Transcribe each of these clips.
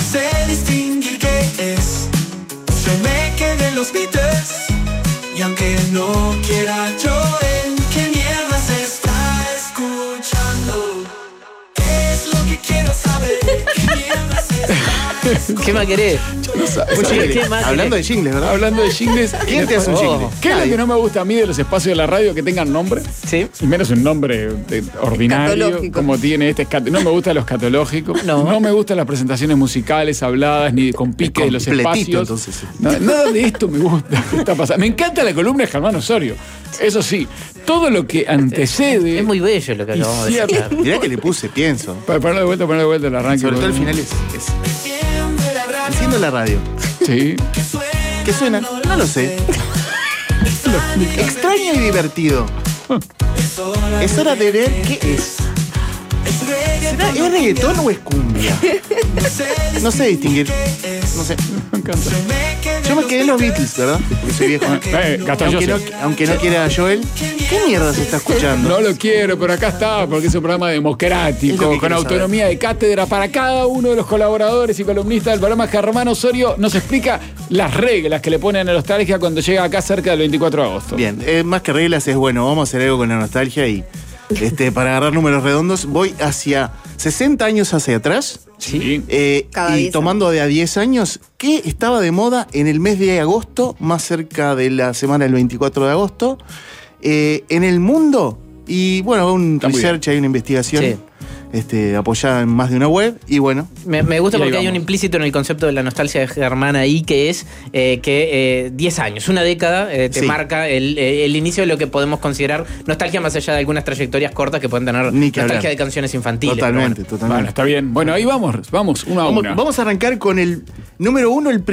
sé distinguir qué es. Yo me quedé en los Beatles, y aunque no quiera yo, ¿en qué mierda se está escuchando? ¿Qué es lo que quiero saber? ¿Qué mierda se está escuchando? ¿Qué más querés? Hablando de jingles, ¿verdad? Hablando de jingles, ¿Quién te hace un jingle? ¿qué es lo que no me gusta a mí de los espacios de la radio que tengan nombre? Sí. Y menos un nombre ordinario Escatológico. como tiene este. No me gusta lo escatológico. No. No me gustan las presentaciones musicales habladas ni con pique de los Completito, espacios. entonces. Nada de esto me gusta. ¿Qué está pasando? Me encanta la columna de Germán Osorio. Eso sí, todo lo que antecede. Es muy bello lo que y acabamos de cierto. hacer. Mirá que le puse, pienso. Ponerlo de vuelta el arranque. Sobre todo el final es enciendo la radio. Sí. ¿Qué suena? No lo sé. Extraño y divertido. Es hora de ver qué es. ¿Será ¿es reggaetón o es cumbia? No sé distinguir. No sé. Me encanta. Yo me quedé en los Beatles, ¿verdad? Porque soy viejo. Gastón Joseph. Aunque no quiera Joel, ¿qué mierda se está escuchando? No lo quiero, pero acá está, porque es un programa Es lo democrático, que con quiero autonomía de cátedra para cada uno de los colaboradores y columnistas del programa. Germán Osorio nos explica las reglas que le ponen a Nostalgia cuando llega acá cerca del 24 de agosto. Bien, más que reglas es bueno, vamos a hacer algo con la nostalgia y para agarrar números redondos voy hacia 60 años hacia atrás. Sí. Cada Y 10 tomando de a 10 años, ¿qué estaba de moda en el mes de agosto, más cerca de la semana del 24 de agosto, en el mundo? Y bueno, un Está muy research, hay una investigación Sí. apoyada en más de una web, y bueno, Me gusta Y ahí porque hay un vamos. implícito en el concepto de la nostalgia de Germán ahí, que es que 10 años, una década, te Sí. marca el inicio de lo que podemos considerar nostalgia, más allá de algunas trayectorias cortas que pueden tener Ni que nostalgia hablar. de canciones infantiles. totalmente, pero Bueno, está bien. Bueno, ahí vamos uno a una. Vamos a arrancar con el número 1, el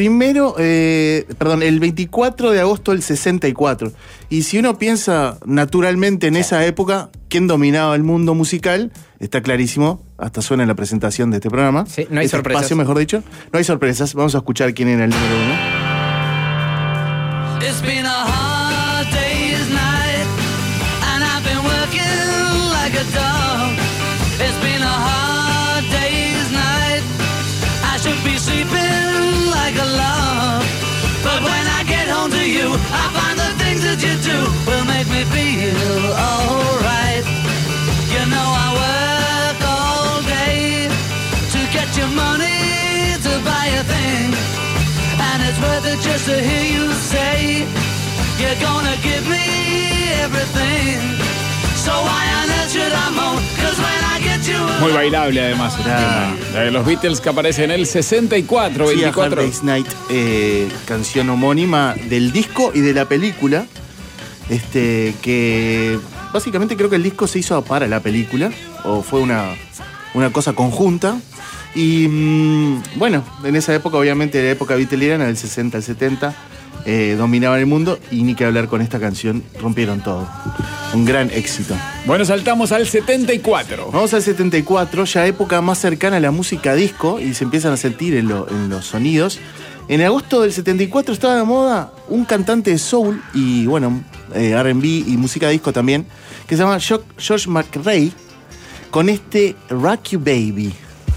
24 de agosto del 64. Y si uno piensa naturalmente en esa época, ¿quién dominaba el mundo musical? Está clarísimo, hasta suena en la presentación de este programa. Sí, no hay Este sorpresas. espacio, mejor dicho. No hay sorpresas, vamos a escuchar quién era el número 1. It's been a hard day's night, and I've been working like a dog. It's been a hard day's night, I should be sleeping like a log. But when I get home to you, I find the things that you do will make me feel alright. You know I work all day to get your money to buy a thing, and it's worth it just to hear you say you're gonna give me everything. So why on earth should I moan? 'Cause when I get you Muy bailable además. este tema. La de los Beatles que aparece en el 64, Sí, a 24. Hard Day's Night, canción homónima del disco y de la película. Que básicamente creo que el disco se hizo para la película, o fue una cosa conjunta. Y bueno, en esa época, obviamente, la época beatleriana, del 60 al 70, dominaban el mundo, y ni que hablar, con esta canción rompieron todo. Un gran éxito. Bueno, saltamos al 74. Vamos al 74, ya época más cercana a la música disco, y se empiezan a sentir en los sonidos. En agosto del 74 estaba de moda un cantante de soul y, bueno, R&B y música disco también, que se llama George McRae, con este Rock You Baby.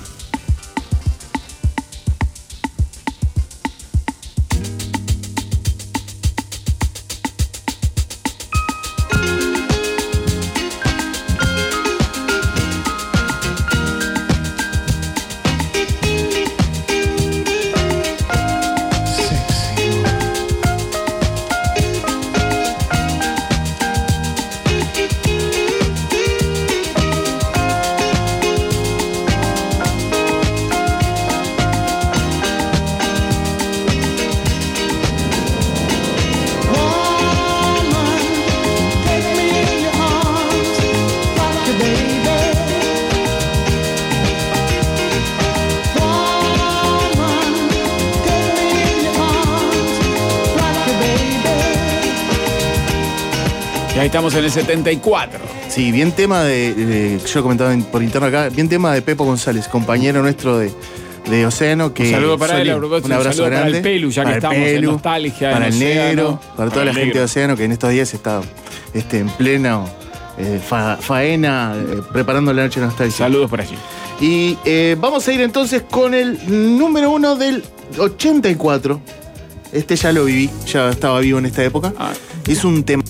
Y ahí estamos en el 74. Sí, bien tema yo comentaba por interno acá, bien tema de Pepo González, compañero nuestro de Océano. Que Un saludo para él, un abrazo saludo para grande. el Pelu, ya que Para el estamos en Pelu, nostalgia, para en el Océano, negro, para toda la el gente negro. de Océano, que en estos días está en pleno faena, preparando la noche nostálgica. Saludos por allí. Y vamos a ir entonces con el número 1 del 84. Este ya lo viví, ya estaba vivo en esta época. Es un tema.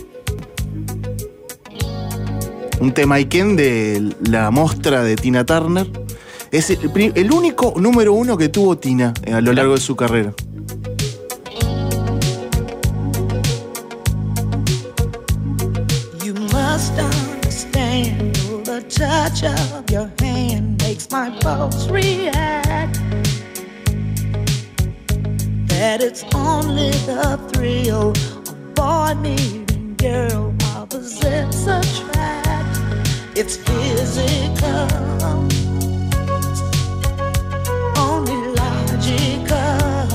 Un temaiken de la mostra de Tina Turner. Es el único número 1 que tuvo Tina a lo largo de su carrera. You must understand the touch of your hand makes my pulse react. That it's only the thrill of boy meeting girl opposites attract. It's physical, only logical.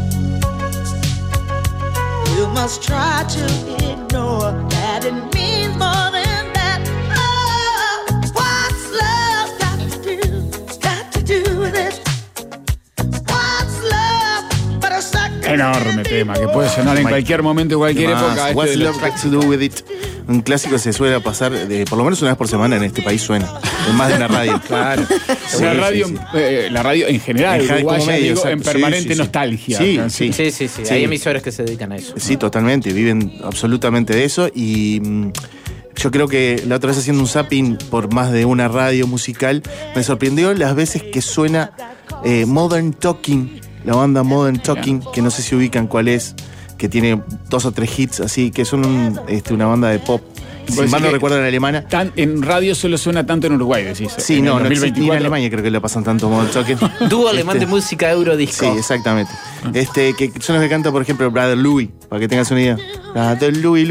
You must try to ignore that it means more than that. Oh, what's love got to do with it? What's love but a second? Enorme tema, que puede sonar en cualquier momento, en cualquier época. What's love got to do with it? Un clásico que se suele pasar por lo menos una vez por semana en este país suena. En más de una radio. Claro. Una radio, la radio en general, uruguaya, medio, digo, en permanente nostalgia. Sí. Hay emisoras que se dedican a eso. Sí, totalmente. Viven absolutamente de eso. Y yo creo que la otra vez haciendo un zapping por más de una radio musical, me sorprendió las veces que suena Modern Talking, la banda Modern Talking, que no sé si ubican cuál es, que tiene 2 o 3 hits así, que son una banda de pop. Si mal no recuerdo, en alemana. En radio solo suena tanto en Uruguay, decís. Sí, no existe, ni en Alemania creo que le pasan tanto Modern Talking. Dúo alemán de música eurodisco. Sí, exactamente. Que son los que canta, por ejemplo, Brother Louie, para que tengas una idea. Brother Louie.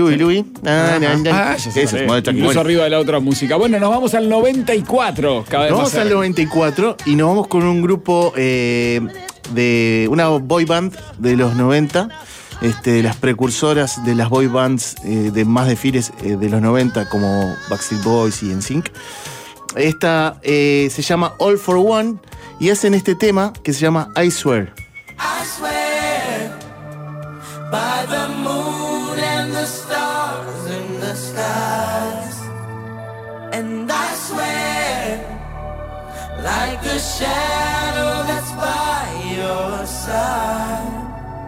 Incluso arriba de la otra música. Bueno, nos vamos al 94. Nos vamos al 94 y nos vamos con un grupo de una boy band de los 90. Las precursoras de las boy bands de más desfiles de los 90 como Backstreet Boys y NSYNC. Esta se llama All for One y hacen este tema que se llama I Swear. I swear by the moon and the stars in the skies, and I swear like the shadow that's by your side.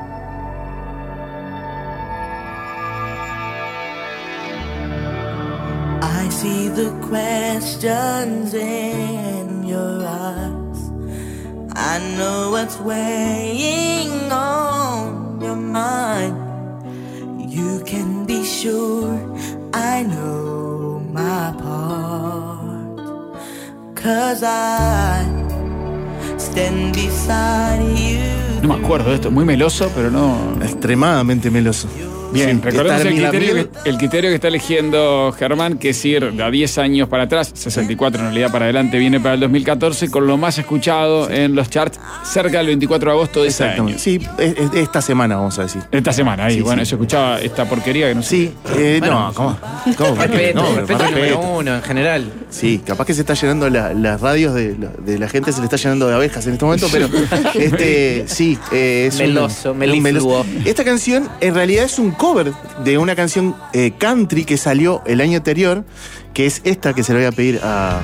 I see the questions in your eyes. I know what's weighing on your mind. You can be sure I know my part. 'Cause I stand beside you. No me acuerdo de esto, muy meloso, pero no. Extremadamente meloso. Bien, recordemos el criterio que está eligiendo Germán, que es ir de a 10 años para atrás, 64 en realidad para adelante, viene para el 2014, con lo más escuchado en los charts cerca del 24 de agosto de ese año. Sí, esta semana vamos a decir. Esta semana, ahí, bueno, yo escuchaba esta porquería que no sé. Sí, bueno, ¿cómo? Respeto al número 1 en general. Sí, capaz que se está llenando las radios de la gente, se le está llenando de abejas en este momento, pero sí, es meloso, melifluo. Esta canción en realidad es un cover de una canción country que salió el año anterior, que es esta que se la voy a pedir a...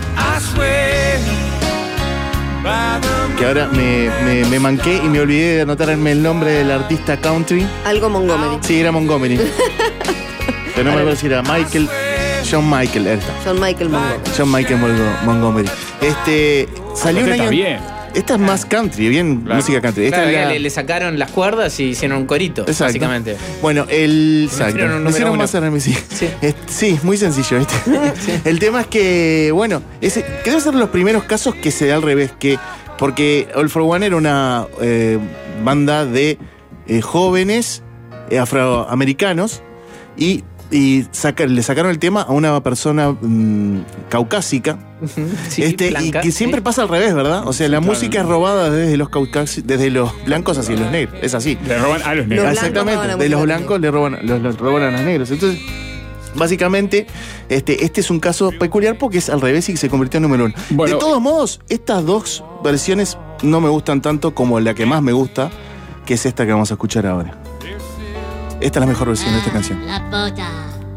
Que ahora me manqué y me olvidé de anotarme el nombre del artista country. Algo Montgomery. Sí, era Montgomery. Pero no me acuerdo si era John Michael Montgomery. Salió un año... bien. Esta es más country, bien claro. Música country. Esta claro, le sacaron las cuerdas y hicieron un corito, exacto. Básicamente. Bueno, hicieron más RMC. Sí, muy sencillo, ¿viste? Sí. El tema es que, bueno, que debe ser los primeros casos que se da al revés, porque All for One era una banda de jóvenes afroamericanos y le sacaron el tema a una persona caucásica. Sí, blanca, y que siempre pasa al revés, ¿verdad? O sea, la música es robada desde los blancos hacia los negros. Es así. Le roban a los negros. Exactamente. De los blancos le roban a los negros. Entonces, básicamente, este es un caso peculiar porque es al revés y se convirtió en número 1. Bueno, de todos modos, estas dos versiones no me gustan tanto como la que más me gusta, que es esta que vamos a escuchar ahora. Esta es la mejor versión de esta canción.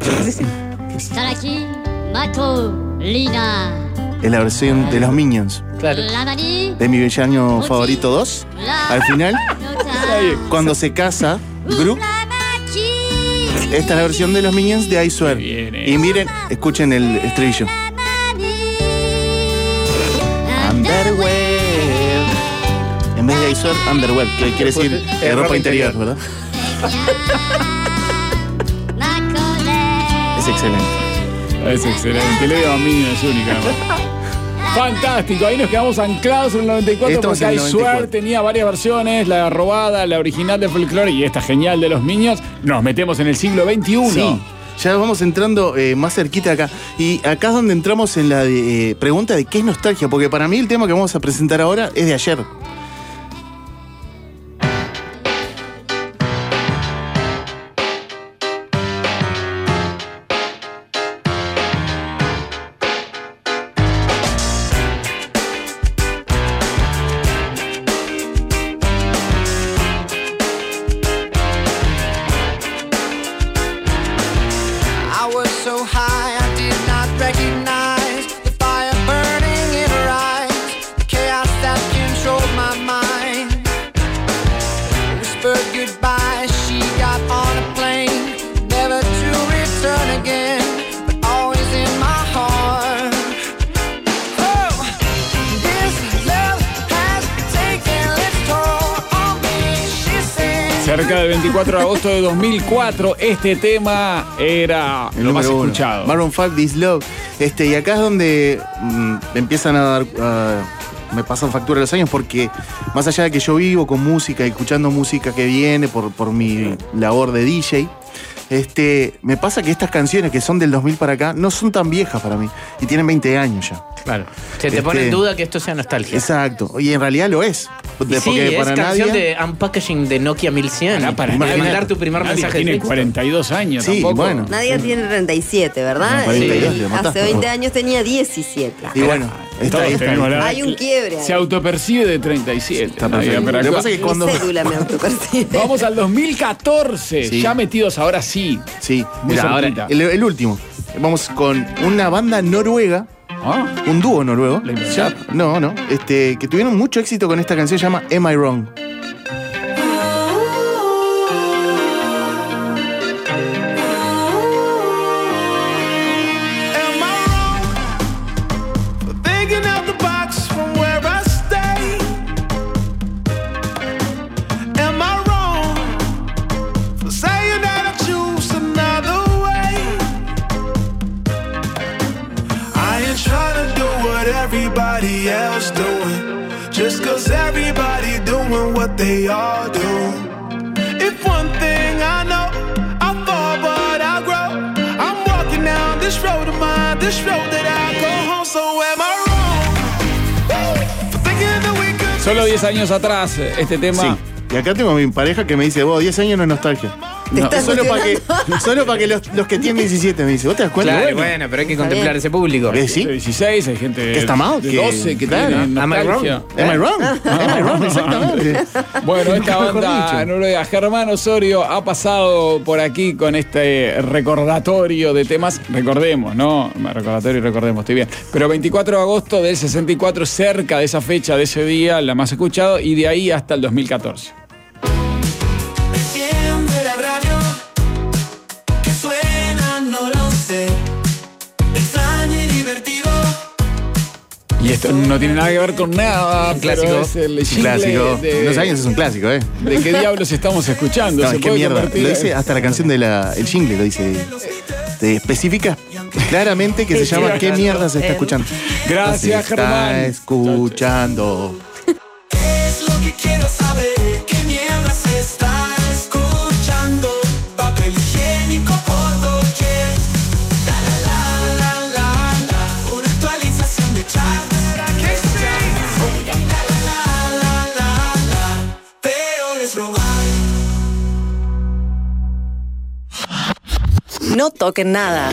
Es la versión de los Minions. Claro. de Mi Villano Favorito 2. Al final, cuando se casa Gru, esta es la versión de los Minions de I Swear. Bien, Y miren, escuchen el estribillo. Underwear. En vez de I Swear, underwear, que quiere decir ropa interior, ¿verdad? Es excelente. Es excelente. Le digo a mí, es única. Fantástico, ahí nos quedamos anclados en el 94 Estamos porque en el I Swear 94. tenía varias versiones, la robada, la original de Folklore y esta genial de los Minions. Nos metemos en el siglo XXI. Sí, ya vamos entrando más cerquita acá. Y acá es donde entramos en la pregunta de qué es nostalgia, porque para mí el tema que vamos a presentar ahora es de ayer. I was so high I did not recognize the fire burning in her eyes, the chaos that controlled my mind. Whispered goodbye, she got on a plane, never to return again, but always in my heart. Oh, this love has taken its toll on me, she sings. Cerca del 24 de agosto de 2004, este tema era El lo más número uno. escuchado. Maroon 5, This Love. Y acá es donde empiezan a dar. Me pasan factura los años porque, más allá de que yo vivo con música y escuchando música que viene por mi labor de DJ, me pasa que estas canciones que son del 2000 para acá no son tan viejas para mí y tienen 20 años ya. Claro. Se te pone en duda que esto sea nostalgia. Exacto. Y en realidad lo es. Y sí, Porque es para canción nadie. de Unpackaging de Nokia 1100. Para mandar tu primer nadie mensaje de tiene texto. 42 años Sí, tampoco. bueno. Nadia tiene 37, ¿verdad? 42, Y le mataste. hace 20 años tenía 17. Y bueno, Todos ahí tenemos la- Hay un quiebre ahí. Se autopercibe de 37. Está Nadia, perfecto. pero Lo que acá- pasa es que Mi cuando. cédula me autopercibe. Vamos al 2014, Sí. ya metidos ahora sí. Sí, Muy mira, ahora cerquita. el último. Vamos con una banda noruega, Ah, un dúo noruego. La invitaron. No, que tuvieron mucho éxito con esta canción, se llama Am I Wrong? Am I wrong for thinking out the box from where I stay? Am I wrong for saying that I choose another way? I ain't trying to do what everybody else doing, just 'cause everybody doing what they all do. If one thing I know, I fall but I grow. I'm walking down this road of mine, this road that I go home. So am I wrong for thinking that we could? solo 10 años atrás, este tema. Sí. Y acá tengo a mi pareja que me dice, vos, 10 años no es nostalgia. Te No, estás solo para cuestionando. que los que tienen 17 me dice, ¿vos te das cuenta? Claro, bueno, pero hay que contemplar bien. ese público. ¿Sí? De 16, hay gente Que está mal, de que- 12 que claro. tiene Am I wrong? nostalgia. Am I wrong? Am I wrong? Exactamente. Bueno, esta Mejor banda dicho. noruega, Germán Osorio, ha pasado por aquí con este recordatorio de temas. Recordemos, ¿no? Recordemos, estoy bien. Pero 24 de agosto del 64, cerca de esa fecha, de ese día, la más escuchado, y de ahí hasta el 2014. Enciende la radio, que suena, no lo sé. Extraño y divertido. Y esto no tiene nada que ver con nada, Un pero clásico. es el Un jingle clásico. de, Unos años es un clásico, ¿eh? de qué diablos estamos escuchando. No, Se es que puede mierda. convertir Lo en- dice hasta la canción el jingle, lo dice. Te especifica claramente que se llama ¿Qué mierda se está escuchando? Gracias, Se está Germán. escuchando. ¿Qué es lo que quiero saber? ¿Qué mierda se está escuchando? Papel higiénico por doquier. La la la la la la. Una actualización de chat. Que sí. La la la la la. Pero es robar. No toquen nada.